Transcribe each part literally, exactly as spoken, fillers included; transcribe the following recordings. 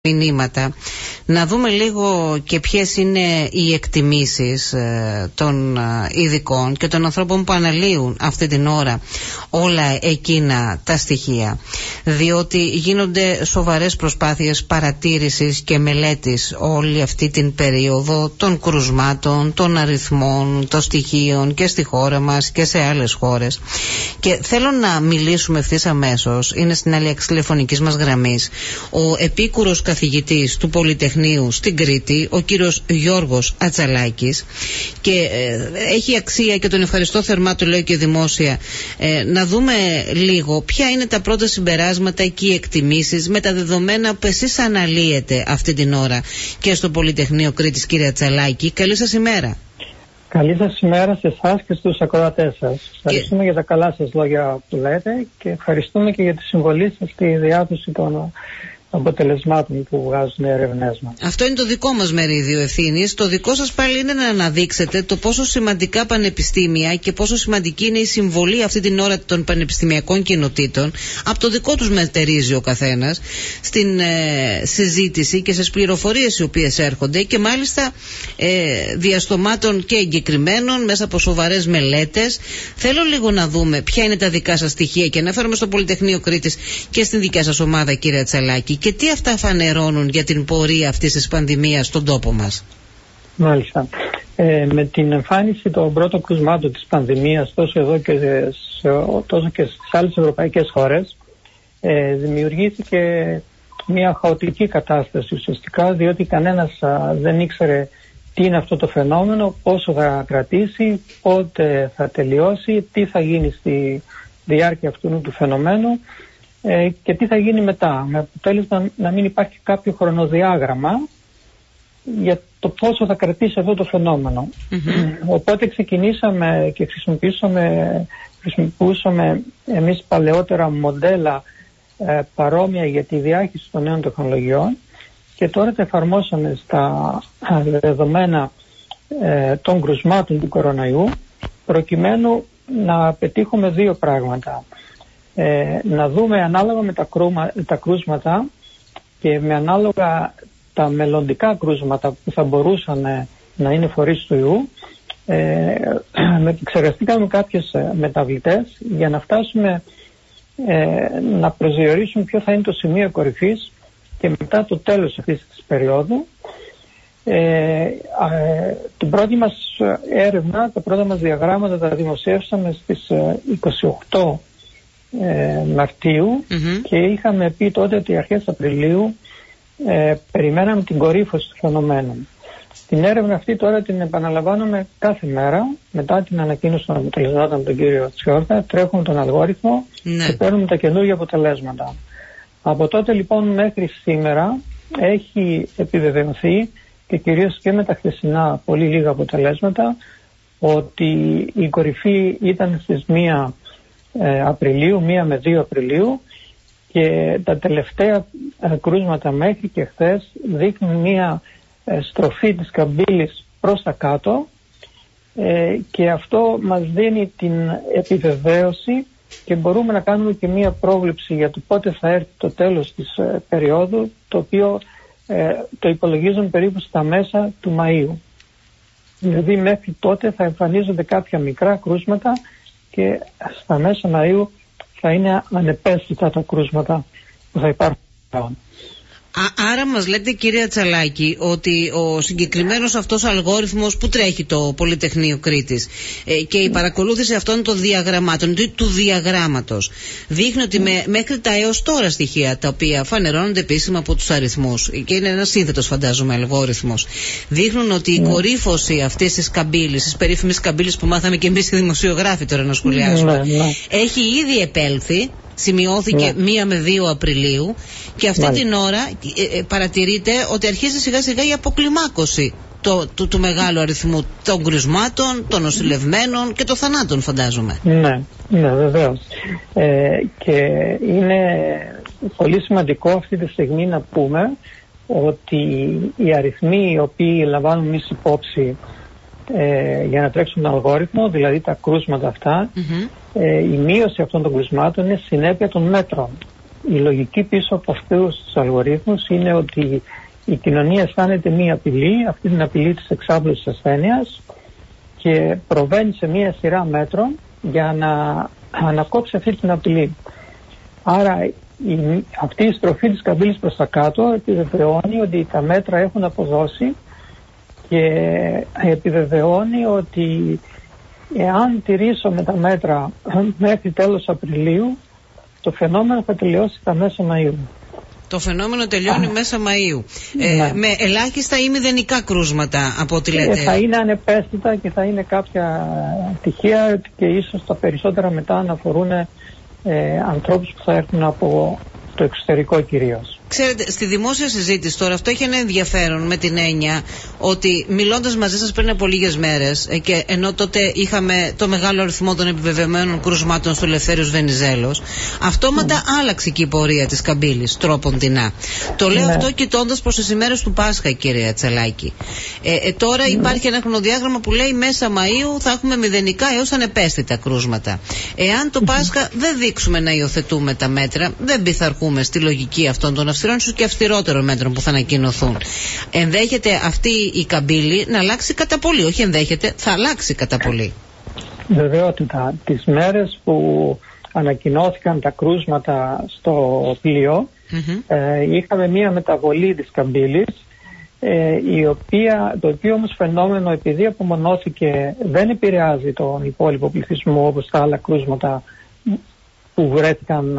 μηνύματα, να δούμε λίγο και ποιες είναι οι εκτιμήσεις ε, των ε, ειδικών και των ανθρώπων που αναλύουν αυτή την ώρα όλα εκείνα τα στοιχεία, διότι γίνονται σοβαρές προσπάθειες παρατήρησης και μελέτης όλη αυτή την περίοδο των κρουσμάτων, των αριθμών, των στοιχείων και στη χώρα μας και σε άλλες χώρες, και θέλω να μιλήσουμε ευθύς αμέσως. Είναι στην άλλη άκρη τηλεφωνικής μας γραμμής ο επίκουρος καθηγητής του Πολυτεχνείου στην Κρήτη, ο κύριος Γιώργος Ατσαλάκης, και ε, έχει αξία, και τον ευχαριστώ θερμά, το λέω και δημόσια, ε, να δούμε λίγο ποια είναι τα πρώτα συμπεράσματα και οι εκτιμήσεις με τα δεδομένα που εσείς αναλύετε αυτή την ώρα και στο Πολυτεχνείο Κρήτης. Κύριε Ατσαλάκη, καλή σας ημέρα. Καλή σας ημέρα σε εσάς και στους ακροατές σας. Ευχαριστούμε και... για τα καλά σας λόγια που λέτε, και ευχαριστούμε και για τη συμβολή σας στη διάδοση των αποτελεσμάτων που βγάζουν οι έρευνές μας. Αυτό είναι το δικό μας μερίδιο ευθύνης. Το δικό σας πάλι είναι να αναδείξετε το πόσο σημαντικά πανεπιστήμια και πόσο σημαντική είναι η συμβολή αυτή την ώρα των πανεπιστημιακών κοινοτήτων, από το δικό τους μετερίζει ο καθένας, στην ε, συζήτηση και στις πληροφορίες οι οποίες έρχονται, και μάλιστα ε, διαστομάτων και εγκεκριμένων μέσα από σοβαρές μελέτες. Θέλω λίγο να δούμε ποια είναι τα δικά σας στοιχεία, και αναφέρομαι στο Πολυτεχνείο Κρήτης και στην δικιά σας ομάδα, κύριε Ατσαλάκη, και τι αυτά φανερώνουν για την πορεία αυτής της πανδημίας στον τόπο μας. Μάλιστα. Ε, με την εμφάνιση των πρώτων κρουσμάτων της πανδημίας τόσο εδώ και, σε, τόσο και στις άλλες ευρωπαϊκές χώρες, ε, δημιουργήθηκε μια χαοτική κατάσταση ουσιαστικά, διότι κανένας α, δεν ήξερε τι είναι αυτό το φαινόμενο, πόσο θα κρατήσει, πότε θα τελειώσει, τι θα γίνει στη διάρκεια αυτού του φαινομένου ε, και τι θα γίνει μετά, με αποτέλεσμα να μην υπάρχει κάποιο χρονοδιάγραμμα για το πόσο θα κρατήσει αυτό το φαινόμενο. Mm-hmm. Οπότε ξεκινήσαμε και χρησιμοποιήσαμε, χρησιμοποιούσαμε εμείς παλαιότερα μοντέλα ε, παρόμοια για τη διάχυση των νέων τεχνολογιών, και τώρα τα εφαρμόσαμε στα δεδομένα ε, των κρουσμάτων του κοροναϊού, προκειμένου να πετύχουμε δύο πράγματα. Ε, να δούμε ανάλογα με τα, κρούμα, τα κρούσματα και με ανάλογα τα μελλοντικά κρούσματα που θα μπορούσαν να είναι φορείς του ιού, ε, εξεργαστήκαμε κάποιες μεταβλητές για να φτάσουμε ε, να προσδιορίσουμε ποιο θα είναι το σημείο κορυφής και μετά το τέλος αυτής της περίοδου. Ε, ε, την πρώτη μας έρευνα, τα πρώτα μας διαγράμματα τα δημοσίευσαμε στις είκοσι οκτώ ε, Μαρτίου, mm-hmm. και είχαμε πει τότε ότι αρχές Απριλίου ε, περιμέναμε την κορύφωση του φαινομένου. Την έρευνα αυτή τώρα την επαναλαμβάνουμε κάθε μέρα μετά την ανακοίνωση των αποτελεσμάτων από τον κύριο Τσιόρτα, τρέχουμε τον αλγόριθμο mm-hmm. και παίρνουμε τα καινούργια αποτελέσματα. Από τότε λοιπόν μέχρι σήμερα έχει επιβεβαιωθεί, και κυρίως και με τα χθεσινά πολύ λίγα αποτελέσματα, ότι η κορυφή ήταν στις μία ε, Απριλίου, μία με δύο Απριλίου, και τα τελευταία ε, κρούσματα μέχρι και χθες δείχνουν μία ε, στροφή της καμπύλης προς τα κάτω, ε, και αυτό μας δίνει την επιβεβαίωση και μπορούμε να κάνουμε και μία πρόβλεψη για το πότε θα έρθει το τέλος της ε, περίοδου, το οποίο ε, το υπολογίζουν περίπου στα μέσα του Μαΐου. Δηλαδή μέχρι τότε θα εμφανίζονται κάποια μικρά κρούσματα και στα μέσα Μαΐου θα είναι ανεπαίσθητα τα κρούσματα που θα υπάρχουν. Α, άρα μας λέτε, κύριε Ατσαλάκη, ότι ο συγκεκριμένος αυτός αλγόριθμος που τρέχει το Πολυτεχνείο Κρήτης ε, και η παρακολούθηση αυτών των διαγραμμάτων, του διαγράμματος, δείχνει ότι με, μέχρι τα έως τώρα στοιχεία, τα οποία φανερώνονται επίσημα από τους αριθμούς, και είναι ένας σύνθετος φαντάζομαι αλγόριθμος, δείχνουν ότι η κορύφωση αυτής της καμπύλης, της περίφημης καμπύλης που μάθαμε και εμείς οι δημοσιογράφοι τώρα να σχολιάσουμε, ναι, ναι. έχει ήδη επέλθει. Σημειώθηκε yeah. μία με δύο Απριλίου, και αυτή yeah. την ώρα ε, ε, παρατηρείται ότι αρχίζει σιγά σιγά η αποκλιμάκωση το, του, του μεγάλου αριθμού των κρουσμάτων, των νοσηλευμένων και των θανάτων, φαντάζομαι. Ναι, ναι, βεβαίως. Ε, και είναι πολύ σημαντικό αυτή τη στιγμή να πούμε ότι οι αριθμοί οι οποίοι λαμβάνουν εμείς υπόψη Ε, για να τρέξουν τον αλγόριθμο, δηλαδή τα κρούσματα αυτά, mm-hmm. ε, η μείωση αυτών των κρούσματων είναι συνέπεια των μέτρων. η λογική πίσω από αυτούς τους αλγορίθμους είναι ότι η κοινωνία αισθάνεται μία απειλή, αυτή την απειλή της εξάπλωσης ασθένειας, και προβαίνει σε μία σειρά μέτρων για να ανακόψει αυτή την απειλή. Άρα η, αυτή η στροφή της καμπύλης προς τα κάτω επιβεβαιώνει ότι τα μέτρα έχουν αποδώσει και επιβεβαιώνει ότι εάν τηρήσουμε τα μέτρα μέχρι τέλος Απριλίου, το φαινόμενο θα τελειώσει τα μέσα Μαΐου. Το φαινόμενο τελειώνει Α, μέσα Μαΐου. Ε, ναι. Με ελάχιστα ή μηδενικά κρούσματα από ό,τι λέτε. Ε, θα είναι ανεπαίσθητα και θα είναι κάποια τυχαία και ίσως τα περισσότερα μετά να αφορούν ε, ανθρώπους που θα έρθουν από το εξωτερικό κυρίως. Ξέρετε, στη δημόσια συζήτηση τώρα αυτό έχει ένα ενδιαφέρον με την έννοια ότι μιλώντας μαζί σας πριν από λίγες μέρες, και ενώ τότε είχαμε το μεγάλο αριθμό των επιβεβαιωμένων κρούσματων στο Ελευθέριος Βενιζέλος, αυτόματα mm. άλλαξε και η πορεία της καμπύλης, τρόποντινά. Το λέω ναι. αυτό κοιτώντας προς τις ημέρες του Πάσχα, κυρία Τσαλάκη. Ε, ε, τώρα mm. υπάρχει ένα χρονοδιάγραμμα που λέει μέσα Μαΐου θα έχουμε μηδενικά έως ανεπαίσθητα κρούσματα. Εάν το Πάσχα mm. δεν δείξουμε να υιοθετούμε τα μέτρα, δεν πειθαρχούμε στη λογική αυτών των ίσως και αυστηρότερων μέτρων που θα ανακοινωθούν, ενδέχεται αυτή η καμπύλη να αλλάξει κατά πολύ. Όχι ενδέχεται, θα αλλάξει κατά πολύ. Βεβαιότητα. Τις μέρες που ανακοινώθηκαν τα κρούσματα στο πλοίο, mm-hmm. ε, είχαμε μία μεταβολή της καμπύλης, ε, η οποία, το οποίο όμως φαινόμενο, επειδή απομονώθηκε, δεν επηρεάζει τον υπόλοιπο πληθυσμό όπως τα άλλα κρούσματα που βρέθηκαν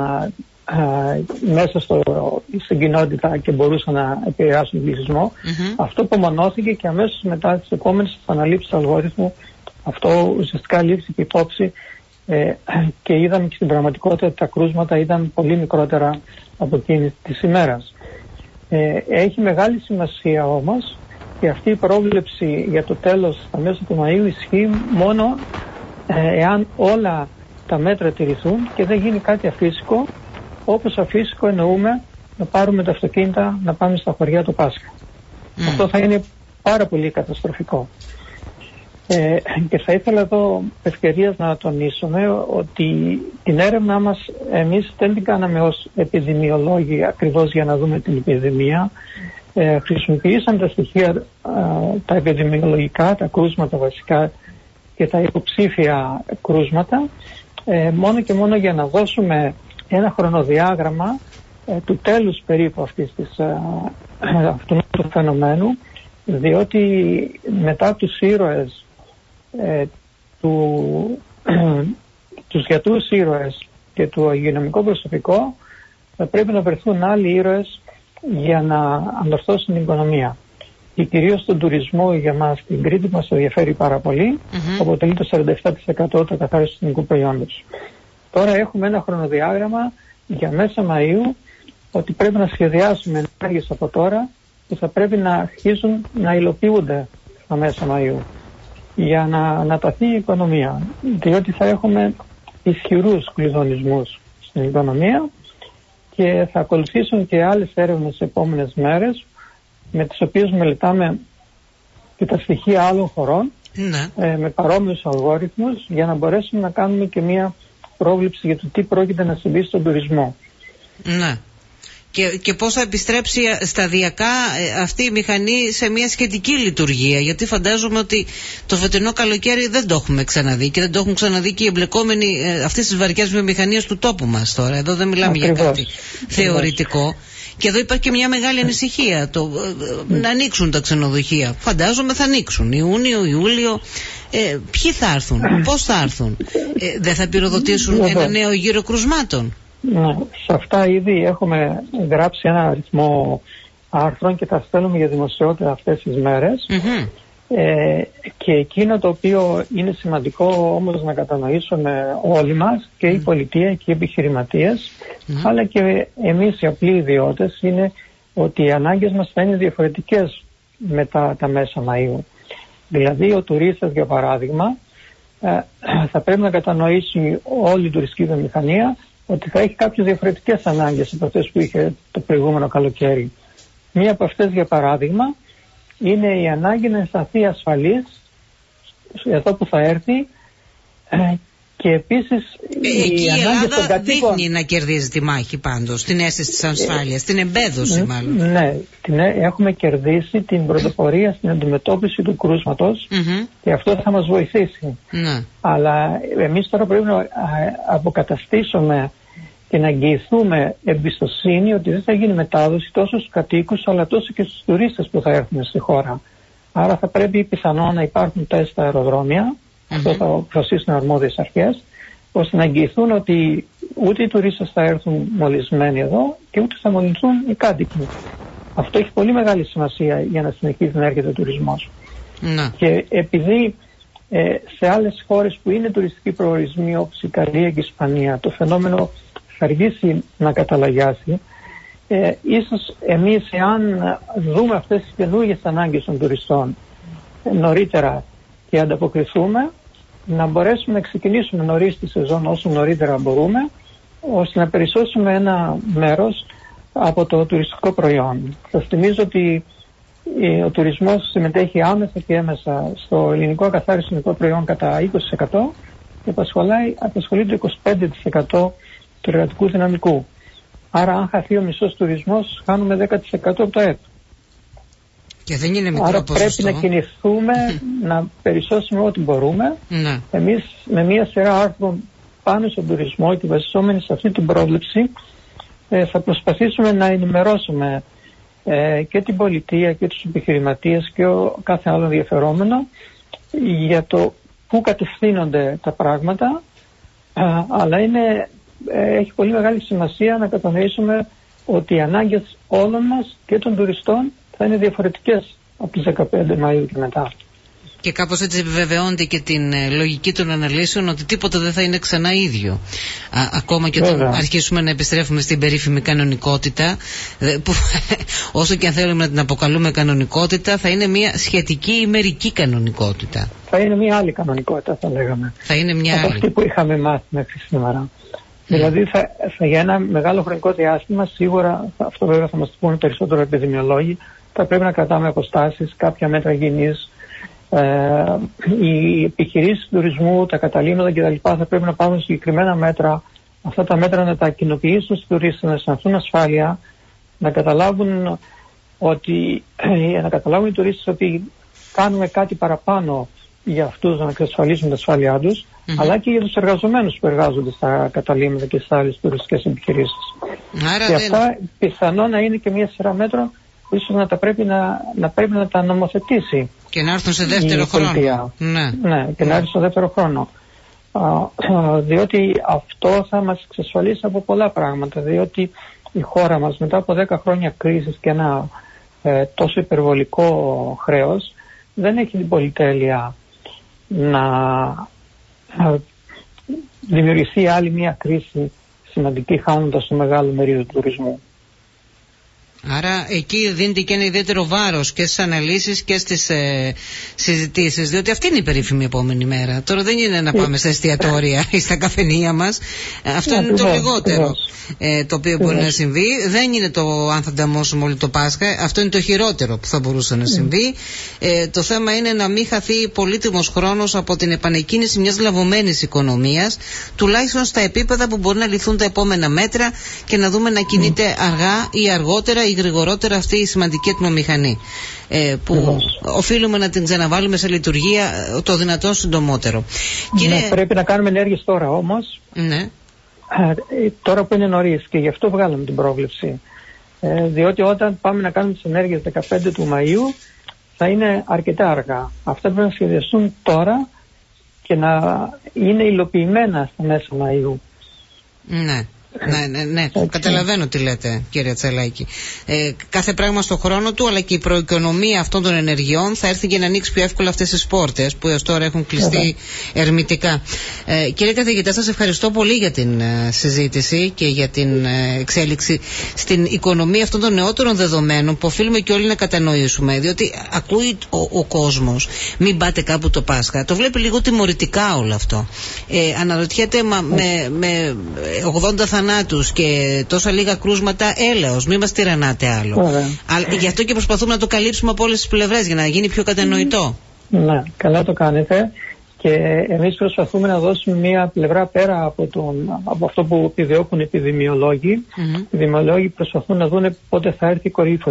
Uh, μέσα στο, στην κοινότητα και μπορούσαν να επηρεάσουν τον πληθυσμό. Mm-hmm. Αυτό απομονώθηκε και αμέσως μετά τις επόμενες αναλήψεις του αλγόριθμου αυτό ουσιαστικά λήφθηκε υπόψη ε, και είδαμε και στην πραγματικότητα ότι τα κρούσματα ήταν πολύ μικρότερα από εκείνη της ημέρας. Ε, έχει μεγάλη σημασία όμως και αυτή η πρόβλεψη για το τέλος στα μέσα του Μαΐου ισχύει μόνο ε, εάν όλα τα μέτρα τηρηθούν και δεν γίνει κάτι αφύσικο, όπως αφύσικο εννοούμε να πάρουμε τα αυτοκίνητα να πάμε στα χωριά του Πάσχα. Mm. Αυτό θα είναι πάρα πολύ καταστροφικό. Ε, και θα ήθελα εδώ ευκαιρίας να τονίσουμε ότι την έρευνά μας εμείς δεν την κάναμε ως επιδημιολόγοι ακριβώς για να δούμε την επιδημία. Ε, χρησιμοποιήσαμε τα στοιχεία ε, τα επιδημιολογικά, τα κρούσματα βασικά και τα υποψήφια κρούσματα ε, μόνο και μόνο για να δώσουμε ένα χρονοδιάγραμμα ε, του τέλους περίπου αυτής της, ε, αυτού του φαινομένου, διότι μετά τους ήρωες ε, του, ε, τους γιατρούς ήρωες και του υγειονομικό προσωπικό θα πρέπει να βρεθούν άλλοι ήρωες για να ανορθώσουν την οικονομία. Και κυρίως τον τουρισμό για μας στην Κρήτη μας ενδιαφέρει πάρα πολύ, mm-hmm. αποτελεί το σαράντα επτά τοις εκατό του καθάριστου εθνικού προϊόντος. Τώρα έχουμε ένα χρονοδιάγραμμα για μέσα Μαΐου ότι πρέπει να σχεδιάσουμε ενέργειες από τώρα που θα πρέπει να αρχίσουν να υλοποιούνται στα μέσα Μαΐου για να αναταθεί η οικονομία, διότι θα έχουμε ισχυρούς κλειδονισμούς στην οικονομία και θα ακολουθήσουν και άλλες έρευνες σε επόμενες μέρες με τις οποίες μελετάμε και τα στοιχεία άλλων χωρών ναι. ε, με παρόμοιους αλγόριθμους για να μπορέσουμε να κάνουμε και μια πρόβλεψη για το τι πρόκειται να συμβεί στον τουρισμό. Ναι. Και, και πώς θα επιστρέψει σταδιακά αυτή η μηχανή σε μια σχετική λειτουργία, γιατί φαντάζομαι ότι το φετινό καλοκαίρι δεν το έχουμε ξαναδεί και δεν το έχουν ξαναδεί και οι εμπλεκόμενοι αυτής της βαριάς βιομηχανίας του τόπου μας τώρα. Εδώ δεν μιλάμε Ακριβώς. για κάτι θεωρητικό. Και εδώ υπάρχει και μια μεγάλη ανησυχία, το, ε, να ανοίξουν τα ξενοδοχεία. Φαντάζομαι θα ανοίξουν Ιούνιο, Ιούλιο. Ε, ποιοι θα έρθουν, πώς θα έρθουν, ε, δεν θα πυροδοτήσουν ένα νέο γύρο κρουσμάτων? Ναι, σε αυτά ήδη έχουμε γράψει ένα αριθμό άρθρων και τα στέλνουμε για δημοσιότητα αυτές τις μέρες. Mm-hmm. Ε, και εκείνο το οποίο είναι σημαντικό όμως να κατανοήσουμε όλοι μας και η πολιτεία και οι επιχειρηματίες mm-hmm. αλλά και εμείς οι απλοί ιδιώτες είναι ότι οι ανάγκες μας θα είναι διαφορετικές μετά τα μέσα Μαΐου. Δηλαδή ο τουρίστας για παράδειγμα ε, θα πρέπει να κατανοήσει όλη η τουριστική βιομηχανία ότι θα έχει κάποιες διαφορετικές ανάγκες από αυτές που είχε το προηγούμενο καλοκαίρι. Μία από αυτές για παράδειγμα είναι η ανάγκη να αισθανθεί ασφαλής εδώ που θα έρθει ε, Και επίσης ε, εκεί η Ελλάδα κατοίκων... δείχνει να κερδίζει τη μάχη πάντως, την αίσθηση της ασφάλειας, ε, την εμπέδωση ε, μάλλον. Ναι, την, έχουμε κερδίσει την πρωτοπορία στην αντιμετώπιση του κρούσματος mm-hmm. και αυτό θα μας βοηθήσει. Mm-hmm. Αλλά εμείς τώρα πρέπει να αποκαταστήσουμε και να εγγυηθούμε εμπιστοσύνη ότι δεν θα γίνει μετάδοση τόσο στους κατοίκους αλλά τόσο και στους τουρίστες που θα έρθουν στη χώρα. Άρα θα πρέπει πιθανόν να υπάρχουν τεστ στα αεροδρόμια, mm-hmm. αυτό θα αποφασίσουν αρμόδιες αρχές, ώστε να εγγυηθούν ότι ούτε οι τουρίστες θα έρθουν μολυσμένοι εδώ και ούτε θα μολυνθούν οι κάτοικοι. Αυτό έχει πολύ μεγάλη σημασία για να συνεχίσει να έρχεται ο τουρισμός. Mm-hmm. Και επειδή ε, σε άλλες χώρες που είναι τουριστικοί προορισμοί όπως η Ιταλία και η Ισπανία το φαινόμενο θα αργήσει να καταλαγιάσει, ε, ίσως εμείς εάν δούμε αυτές τις καινούργιες ανάγκες των τουριστών ε, νωρίτερα και ανταποκριθούμε, να μπορέσουμε να ξεκινήσουμε νωρίς τη σεζόν όσο νωρίτερα μπορούμε, ώστε να περισσώσουμε ένα μέρος από το τουριστικό προϊόν. Σας θυμίζω ότι ε, ο τουρισμός συμμετέχει άμεσα και έμεσα στο ελληνικό ακαθάριστο προϊόν κατά είκοσι τοις εκατό και απασχολεί το είκοσι πέντε τοις εκατό του εργατικού δυναμικού. Άρα αν χαθεί ο μισός τουρισμός χάνουμε δέκα τοις εκατό από το ΕΠ. Και δεν είναι μικρό Άρα ποσοστό. Πρέπει να κινηθούμε, να περισσώσουμε ό,τι μπορούμε. Ναι. Εμείς με μια σειρά άρθρων πάνω στον τουρισμό και βασιζόμενοι σε αυτή την πρόβλεψη ε, θα προσπαθήσουμε να ενημερώσουμε ε, και την πολιτεία και τους επιχειρηματίες και ο, κάθε άλλο ενδιαφερόμενο για το πού κατευθύνονται τα πράγματα, ε, αλλά είναι, ε, έχει πολύ μεγάλη σημασία να κατανοήσουμε ότι οι ανάγκες όλων μας και των τουριστών θα είναι διαφορετικές από τις δεκαπέντε Μαΐου και μετά. Και κάπως έτσι επιβεβαιώνεται και την ε, λογική των αναλύσεων ότι τίποτα δεν θα είναι ξανά ίδιο. Α, ακόμα και όταν Βέβαια. αρχίσουμε να επιστρέφουμε στην περίφημη κανονικότητα, που όσο και αν θέλουμε να την αποκαλούμε κανονικότητα, θα είναι μια σχετική ή μερική κανονικότητα. Θα είναι μια άλλη κανονικότητα, θα λέγαμε. Θα είναι μια από άλλη. Αυτή που είχαμε μάθει μέχρι σήμερα. Mm. Δηλαδή θα, θα για ένα μεγάλο χρονικό διάστημα, σίγουρα, αυτό βέβαια θα μας το πούνε περισσότερο επιδημιολόγοι, θα πρέπει να κρατάμε αποστάσεις, κάποια μέτρα υγιεινής. Ε, οι επιχειρήσεις του τουρισμού, τα καταλύματα κτλ. Θα πρέπει να πάρουν συγκεκριμένα μέτρα. Αυτά τα μέτρα να τα κοινοποιήσουν στους τουρίστες, να αισθανθούν ασφάλεια, να καταλάβουν ότι να καταλάβουν οι τουρίστες ότι κάνουμε κάτι παραπάνω για αυτούς να εξασφαλίσουν την ασφάλειά τους, mm-hmm. αλλά και για τους εργαζομένους που εργάζονται στα καταλύματα και στις άλλες τουριστικές επιχειρήσεις. Άρα και δεν... αυτά πιθανό να είναι και μια σειρά μέτρων που ίσως να, τα πρέπει να, να πρέπει να τα νομοθετήσει. Και να έρθουν σε δεύτερο χρόνο. Ναι, ναι και να έρθουν σε δεύτερο χρόνο. Α, α, διότι αυτό θα μας εξασφαλίσει από πολλά πράγματα. Διότι η χώρα μας μετά από δέκα χρόνια κρίσης και ένα ε, τόσο υπερβολικό χρέος δεν έχει την πολυτέλεια να ε, δημιουργηθεί άλλη μια κρίση σημαντική χάνοντας το μεγάλο μερίδιο του τουρισμού. Άρα εκεί δίνεται και ένα ιδιαίτερο βάρος και στις αναλύσεις και στις ε, συζητήσεις, διότι αυτή είναι η περίφημη επόμενη μέρα. Τώρα δεν είναι να πάμε στα εστιατόρια ή στα καφενεία μας. Αυτό είναι το λιγότερο ε, το οποίο μπορεί να συμβεί. Δεν είναι το αν θα ανταμώσουμε όλοι το Πάσχα. Αυτό είναι το χειρότερο που θα μπορούσε να συμβεί. Ε, το θέμα είναι να μην χαθεί πολύτιμος χρόνος από την επανεκκίνηση μιας λαβωμένης οικονομίας, τουλάχιστον στα επίπεδα που μπορεί να ληφθούν τα επόμενα μέτρα και να δούμε να κινείται αργά ή αργότερα ή γρηγορότερα αυτή η σημαντική ατμομηχανή ε, που mm-hmm. οφείλουμε να την ξαναβάλουμε σε λειτουργία το δυνατόν συντομότερο. Ναι, Κύριε... Πρέπει να κάνουμε ενέργειες τώρα όμως, ναι. ε, τώρα που είναι νωρίς, και γι' αυτό βγάλαμε την πρόβλεψη. Ε, διότι όταν πάμε να κάνουμε τις ενέργειες δεκαπέντε του Μαΐου θα είναι αρκετά αργά. Αυτά πρέπει να σχεδιαστούν τώρα και να είναι υλοποιημένα στα μέσα Μαΐου. Ναι. Ναι, ναι, ναι. Καταλαβαίνω τι λέτε, κύριε Τσαλάκη. Ε, κάθε πράγμα στο χρόνο του, αλλά και η προοικονομία αυτών των ενεργειών θα έρθει και να ανοίξει πιο εύκολα αυτές τις πόρτες που έως τώρα έχουν κλειστεί ερμητικά. Ε, κύριε καθηγητά, σας ευχαριστώ πολύ για την ε, συζήτηση και για την ε, εξέλιξη στην οικονομία αυτών των νεότερων δεδομένων που οφείλουμε και όλοι να κατανοήσουμε. Διότι ακούει ο, ο κόσμος, μην πάτε κάπου το Πάσχα. Το βλέπει λίγο τιμωρητικά όλο αυτό. Ε, αναρωτιέται μα, με, με ογδόντα θανάτους και τόσα λίγα κρούσματα, έλεος, μην μας τυραννάτε άλλο. Αλλά, γι' αυτό και προσπαθούμε να το καλύψουμε από όλες τις πλευρές για να γίνει πιο κατανοητό. Ναι, καλά το κάνετε. Και εμείς προσπαθούμε να δώσουμε μια πλευρά πέρα από, τον, από αυτό που επιδιώκουν οι επιδημιολόγοι. Mm-hmm. Οι επιδημιολόγοι προσπαθούν να δουν πότε θα έρθει η κορύφωση.